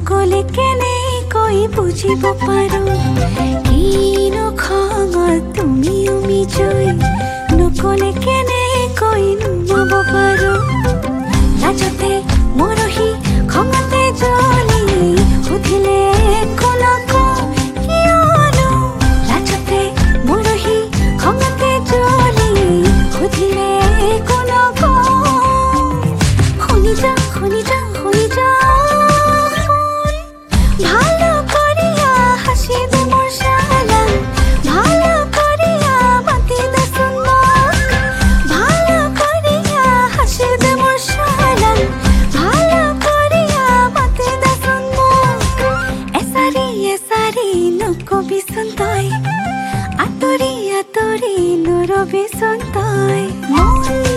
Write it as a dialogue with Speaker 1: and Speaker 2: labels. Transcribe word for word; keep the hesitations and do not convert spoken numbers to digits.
Speaker 1: নকলে কেনেকৈ বুজিব পাৰো কিনো খঙত তুমি উমি জৈ নকলে কেনেকৈ নুমাব পাৰো লাজতে মৰহি খঙতে জ্বলি সুধিলে একো নকওঁ কিয়নো লাজতে মৰহি খঙতে জ্বলি সুধিলে একো নকওঁ শুনি যা শুনি যা শুনি যা ভালো করিয়া হাসি দে মোর শালাং ভালো করিয়া মাতি দে সুন্মক ভালো করিয়া হাসি দে মোর শালাং ভালো করিয়া মাতি দে সুন্মক এসারি এসারি নকবি সুন্তই আতরি আতরি নরবি সুন্তই মন